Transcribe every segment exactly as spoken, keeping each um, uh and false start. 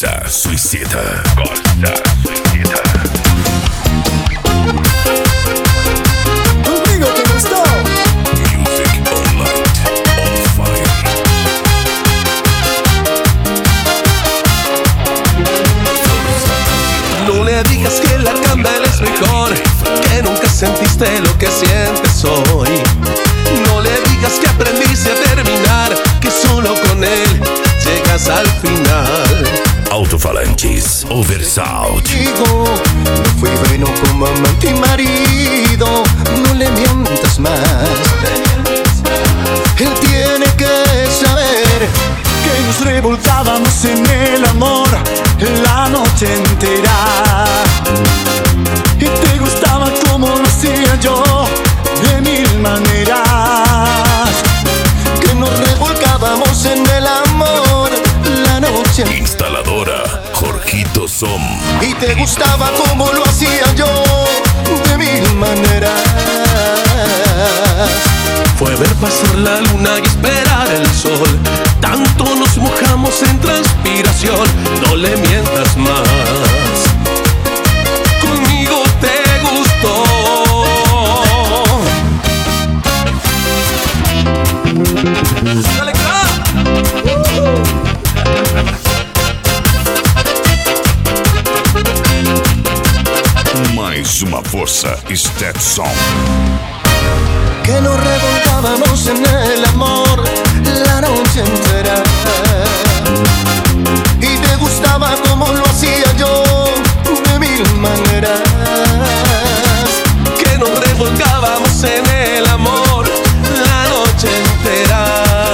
Corsa Suicida. Corsa Suicida. Conmigo te gustó. Music on light, on fire. No le digas que la Campbell es mejor, que nunca sentiste lo que sientes hoy. No le digas que aprendiste a terminar, que solo con él llegas al final. Alto-falantes, Oversound. Digo, no fui bueno como amante y marido. No le mientas más. Él tiene que saber que nos revolcábamos en el amor la noche entera. Y te gustaba como lo hacía yo, de mil maneras. Que nos revolcábamos en el amor la noche entera. Instaladora, Jorgito Som. Y te gustaba como lo hacía yo, de mil maneras. Fue ver pasar la luna y esperar el sol. Tanto nos mojamos en transpiración. No le mientas más. Conmigo te gustó. Dale, crack. Mais uma força, Stetson. Que nos revolcábamos en el amor la noche entera. Y te gustaba como lo hacía yo, de mil maneras. Que nos revolcábamos en el amor la noche entera.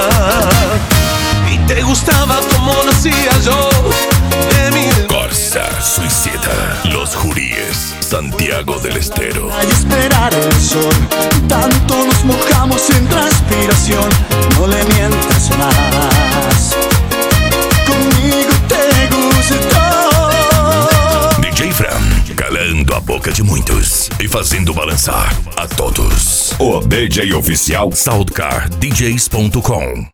Y te gustaba como lo hacía yo, de mil. Corsa Suicida. Los Juríes, Santiago del Estero. Y esperar el sol, tanto nos mojamos en transpiración. No le mientas más. Conmigo te gustó. D J Fran, calando a boca de muitos e fazendo balançar a todos. O D J oficial Soundcar D Js ponto com.